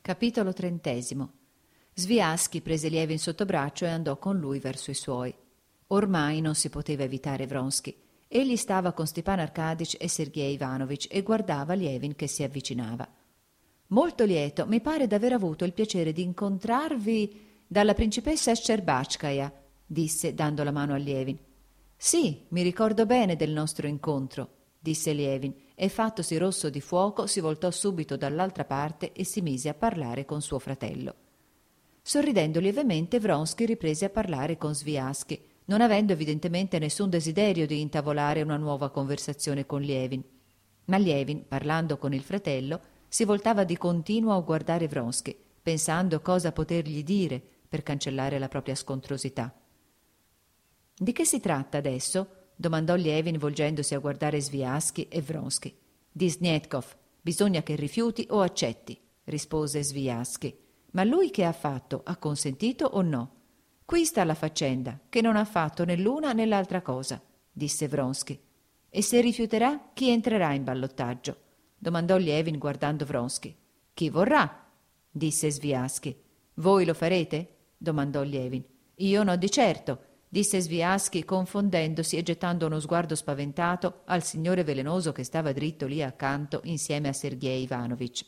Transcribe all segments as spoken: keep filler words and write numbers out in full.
Capitolo trentesimo. Sviaschi prese Lievin sotto braccio e andò con lui verso i suoi. Ormai non si poteva evitare Vronsky. Egli stava con Stepan Arkadych e Sergej Ivanovich e guardava Lievin che si avvicinava. «Molto lieto, mi pare d'aver avuto il piacere di incontrarvi dalla principessa Shcherbachkaya», disse dando la mano a Lievin. «Sì, mi ricordo bene del nostro incontro», disse Lievin, e fattosi rosso di fuoco si voltò subito dall'altra parte e si mise a parlare con suo fratello. Sorridendo lievemente, Vronsky riprese a parlare con Sviaschi, non avendo evidentemente nessun desiderio di intavolare una nuova conversazione con Lievin. Ma Lievin, parlando con il fratello, si voltava di continuo a guardare Vronsky, pensando cosa potergli dire per cancellare la propria scontrosità. «Di che si tratta adesso?» domandò Lievin volgendosi a guardare Sviaschi e Vronsky. «Di Snetkov. Bisogna che rifiuti o accetti», rispose Sviaschi. «Ma lui che ha fatto? Ha consentito o no?» «Qui sta la faccenda, che non ha fatto né l'una né l'altra cosa», disse Vronsky. «E se rifiuterà, chi entrerà in ballottaggio?» domandò Lievin guardando Vronsky. «Chi vorrà», disse Sviaschi. «Voi lo farete?» domandò Lievin. «Io no di certo», disse Sviaschi confondendosi e gettando uno sguardo spaventato al signore velenoso che stava dritto lì accanto insieme a Sergej Ivanovich.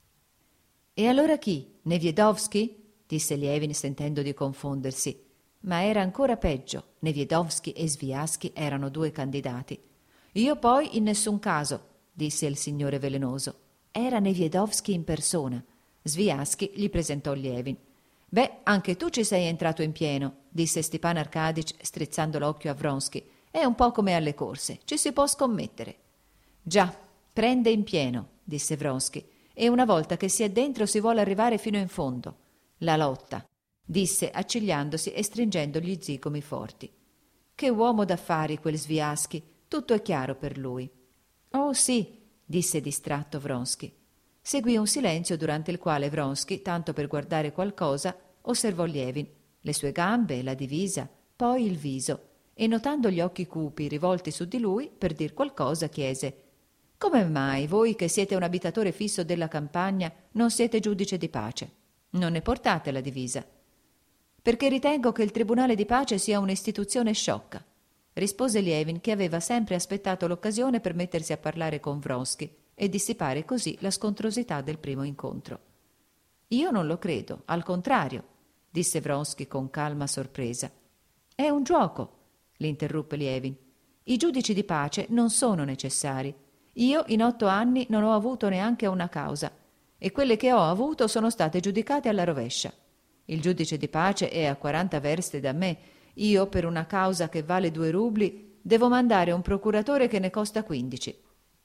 «E allora chi? Neviedovsky?» disse Lievin sentendo di confondersi. Ma era ancora peggio. Neviedovsky e Sviaschi erano due candidati. «Io poi in nessun caso», disse il signore velenoso. Era Neviedovsky in persona. Sviaschi gli presentò Lievin. «Beh, anche tu ci sei entrato in pieno», disse Stepan Arkadych strizzando l'occhio a Vronsky. «È un po' come alle corse, ci si può scommettere». «Già, prende in pieno», disse Vronsky, «e una volta che si è dentro si vuole arrivare fino in fondo. La lotta», disse accigliandosi e stringendo gli zigomi forti. «Che uomo d'affari quel Sviaschi, tutto è chiaro per lui». «Oh sì», disse distratto Vronsky. Seguì un silenzio durante il quale Vronsky, tanto per guardare qualcosa, osservò Lievin, le sue gambe, la divisa, poi il viso, e notando gli occhi cupi rivolti su di lui, per dir qualcosa chiese: «Come mai voi che siete un abitatore fisso della campagna non siete giudice di pace? Non ne portate la divisa?» «Perché ritengo che il tribunale di pace sia un'istituzione sciocca», rispose Lievin, che aveva sempre aspettato l'occasione per mettersi a parlare con Vronsky e dissipare così la scontrosità del primo incontro. «Io non lo credo, al contrario», disse Vronsky con calma sorpresa. «È un gioco», l'interruppe Lievin. «I giudici di pace non sono necessari. Io in otto anni non ho avuto neanche una causa, e quelle che ho avuto sono state giudicate alla rovescia. Il giudice di pace è a quaranta verste da me. Io, per una causa che vale due rubli, devo mandare un procuratore che ne costa quindici».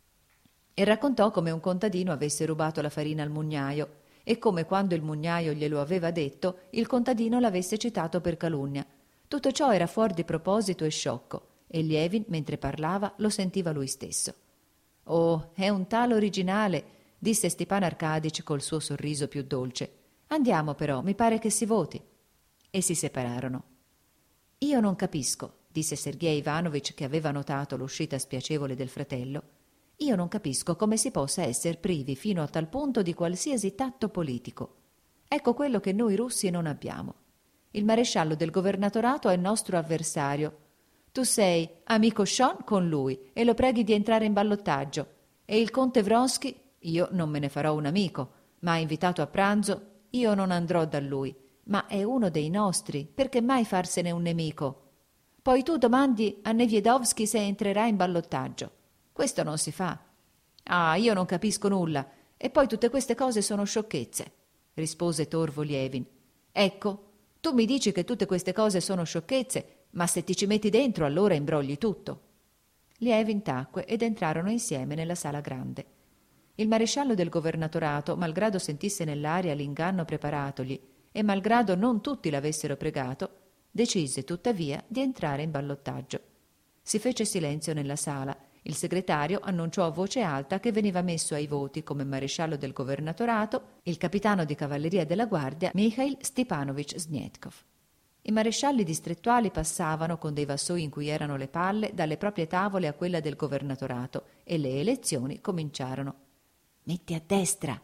E raccontò come un contadino avesse rubato la farina al mugnaio e come, quando il mugnaio glielo aveva detto, il contadino l'avesse citato per calunnia. Tutto ciò era fuor di proposito e sciocco, e Lievin, mentre parlava, lo sentiva lui stesso. «Oh, è un tal originale», disse Stepan Arkadych col suo sorriso più dolce. «Andiamo però, mi pare che si voti». E si separarono. «Io non capisco», disse Sergej Ivanovich, che aveva notato l'uscita spiacevole del fratello. «Io non capisco come si possa essere privi fino a tal punto di qualsiasi tatto politico. Ecco quello che noi russi non abbiamo. Il maresciallo del governatorato è il nostro avversario. Tu sei amico Sean con lui e lo preghi di entrare in ballottaggio. E il conte Vronsky, io non me ne farò un amico, ma ha invitato a pranzo, io non andrò da lui. Ma è uno dei nostri, perché mai farsene un nemico? Poi tu domandi a Neviedovsky se entrerà in ballottaggio. Questo non si fa». «Ah, io non capisco nulla, e poi tutte queste cose sono sciocchezze», rispose torvo Lievin. «Ecco, tu mi dici che tutte queste cose sono sciocchezze, ma se ti ci metti dentro allora imbrogli tutto». Lievin tacque ed entrarono insieme nella sala grande. Il maresciallo del governatorato, malgrado sentisse nell'aria l'inganno preparatogli e malgrado non tutti l'avessero pregato, decise tuttavia di entrare in ballottaggio. Si fece silenzio nella sala. Il segretario annunciò a voce alta che veniva messo ai voti come maresciallo del governatorato il capitano di cavalleria della guardia Michail Stepanovich Snetkov. I marescialli distrettuali passavano con dei vassoi in cui erano le palle dalle proprie tavole a quella del governatorato e le elezioni cominciarono. «Metti a destra»,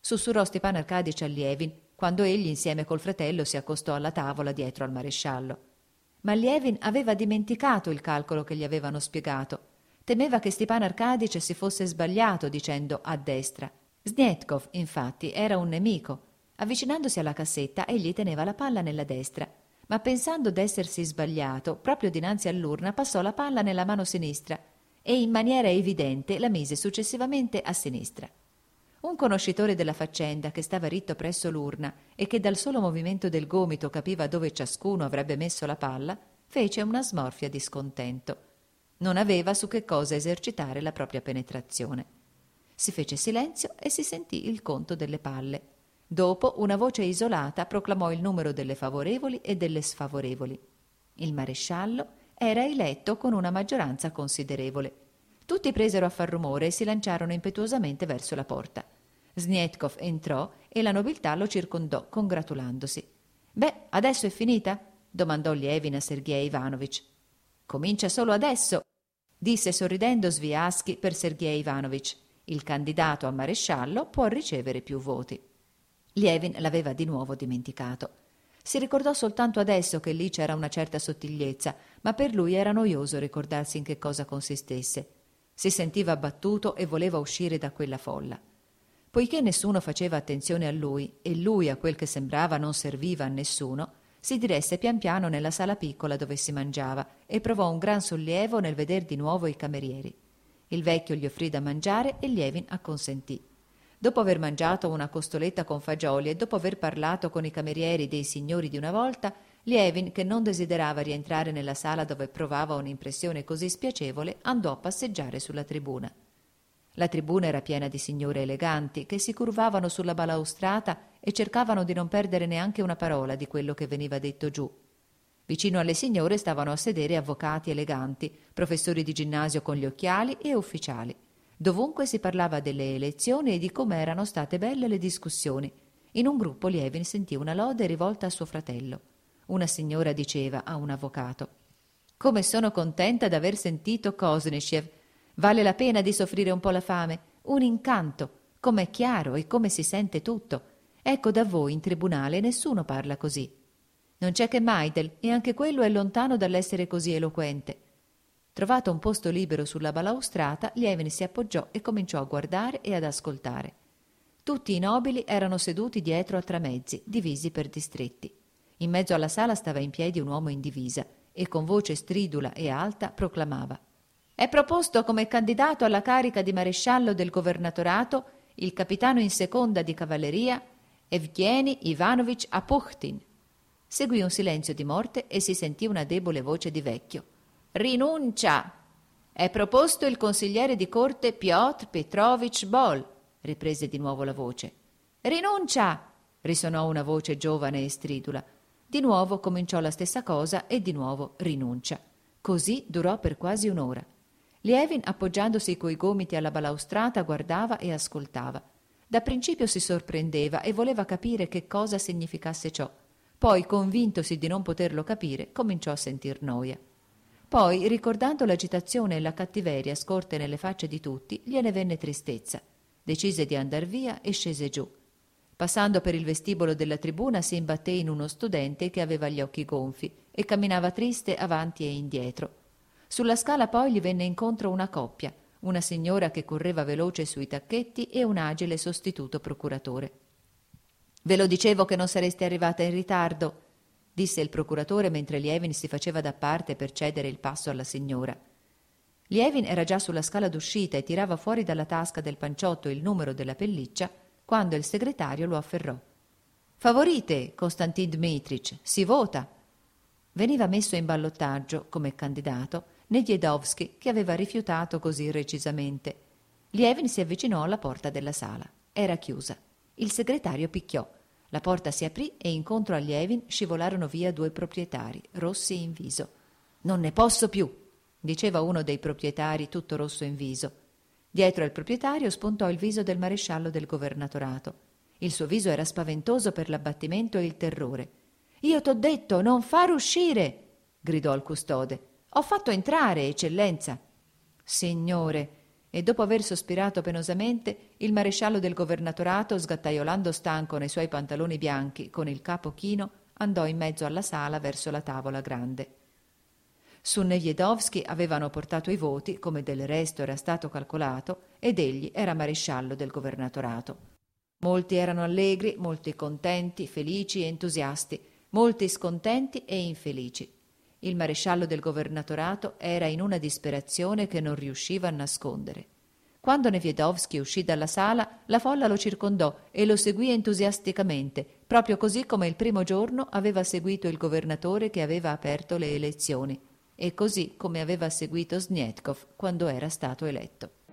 sussurrò Stepan Arcadic a Lievin, quando egli insieme col fratello si accostò alla tavola dietro al maresciallo. Ma Lievin aveva dimenticato il calcolo che gli avevano spiegato. Temeva che Stepan Arcadic si fosse sbagliato dicendo a destra. Snetkov, infatti, era un nemico. Avvicinandosi alla cassetta, egli teneva la palla nella destra, ma pensando d'essersi sbagliato, proprio dinanzi all'urna passò la palla nella mano sinistra e in maniera evidente la mise successivamente a sinistra. Un conoscitore della faccenda, che stava ritto presso l'urna e che dal solo movimento del gomito capiva dove ciascuno avrebbe messo la palla, fece una smorfia di scontento. Non aveva su che cosa esercitare la propria penetrazione. Si fece silenzio e si sentì il conto delle palle. Dopo una voce isolata proclamò il numero delle favorevoli e delle sfavorevoli. Il maresciallo era eletto con una maggioranza considerevole. Tutti presero a far rumore e si lanciarono impetuosamente verso la porta. Snetkov entrò e la nobiltà lo circondò, congratulandosi. «Beh, adesso è finita?» domandò Lievin a Sergej Ivanovich. «Comincia solo adesso», disse sorridendo Sviasky per Sergej Ivanovich. «Il candidato a maresciallo può ricevere più voti». Lievin l'aveva di nuovo dimenticato. Si ricordò soltanto adesso che lì c'era una certa sottigliezza, ma per lui era noioso ricordarsi in che cosa consistesse. Si sentiva abbattuto e voleva uscire da quella folla. Poiché nessuno faceva attenzione a lui e lui a quel che sembrava non serviva a nessuno, si diresse pian piano nella sala piccola dove si mangiava e provò un gran sollievo nel veder di nuovo i camerieri. Il vecchio gli offrì da mangiare e Lievin acconsentì. Dopo aver mangiato una costoletta con fagioli e dopo aver parlato con i camerieri dei signori di una volta, Lievin, che non desiderava rientrare nella sala dove provava un'impressione così spiacevole, andò a passeggiare sulla tribuna. La tribuna era piena di signore eleganti che si curvavano sulla balaustrata e cercavano di non perdere neanche una parola di quello che veniva detto giù. Vicino alle signore stavano a sedere avvocati eleganti, professori di ginnasio con gli occhiali e ufficiali. Dovunque si parlava delle elezioni e di come erano state belle le discussioni. In un gruppo Lievin sentì una lode rivolta a suo fratello. Una signora diceva a un avvocato: «Come sono contenta d'aver sentito Koznishev. Vale la pena di soffrire un po' la fame. Un incanto. Com'è chiaro e come si sente tutto. Ecco, da voi in tribunale nessuno parla così. Non c'è che Meidel, e anche quello è lontano dall'essere così eloquente». Trovato un posto libero sulla balaustrata, Lievin si appoggiò e cominciò a guardare e ad ascoltare. Tutti i nobili erano seduti dietro a tramezzi, divisi per distretti. In mezzo alla sala stava in piedi un uomo in divisa e con voce stridula e alta proclamava: «È proposto come candidato alla carica di maresciallo del governatorato il capitano in seconda di cavalleria Evgeny Ivanovich Apukhtin». Seguì un silenzio di morte e si sentì una debole voce di vecchio: «Rinuncia!» «È proposto il consigliere di corte Piotr Petrovich Bol», riprese di nuovo la voce. «Rinuncia!» risonò una voce giovane e stridula. Di nuovo cominciò la stessa cosa e di nuovo rinuncia. Così durò per quasi un'ora. Lievin, appoggiandosi coi gomiti alla balaustrata, guardava e ascoltava. Da principio si sorprendeva e voleva capire che cosa significasse ciò. Poi, convintosi di non poterlo capire, cominciò a sentir noia. Poi, ricordando l'agitazione e la cattiveria scorte nelle facce di tutti, gliene venne tristezza. Decise di andar via e scese giù. Passando per il vestibolo della tribuna si imbatté in uno studente che aveva gli occhi gonfi e camminava triste avanti e indietro. Sulla scala poi gli venne incontro una coppia, una signora che correva veloce sui tacchetti e un agile sostituto procuratore. «Ve lo dicevo che non sareste arrivata in ritardo», disse il procuratore mentre Lievin si faceva da parte per cedere il passo alla signora. Lievin era già sulla scala d'uscita e tirava fuori dalla tasca del panciotto il numero della pelliccia quando il segretario lo afferrò. «Favorite, Konstantin Dmitrich, si vota!» Veniva messo in ballottaggio, come candidato, Nediedovsky, che aveva rifiutato così recisamente. Lievin si avvicinò alla porta della sala. Era chiusa. Il segretario picchiò. La porta si aprì e incontro a Lievin scivolarono via due proprietari, rossi in viso. «Non ne posso più», diceva uno dei proprietari tutto rosso in viso. Dietro al proprietario spuntò il viso del maresciallo del governatorato. Il suo viso era spaventoso per l'abbattimento e il terrore. «Io t'ho detto, non far uscire!» gridò al custode. «Ho fatto entrare, eccellenza!» «Signore!» e dopo aver sospirato penosamente, il maresciallo del governatorato, sgattaiolando stanco nei suoi pantaloni bianchi con il capo chino, andò in mezzo alla sala verso la tavola grande. Su Nejedovskij avevano portato i voti, come del resto era stato calcolato, ed egli era maresciallo del governatorato. Molti erano allegri, molti contenti, felici e entusiasti, molti scontenti e infelici. Il maresciallo del governatorato era in una disperazione che non riusciva a nascondere. Quando Nejedovskij uscì dalla sala, la folla lo circondò e lo seguì entusiasticamente, proprio così come il primo giorno aveva seguito il governatore che aveva aperto le elezioni, e così come aveva seguito Snetkov quando era stato eletto.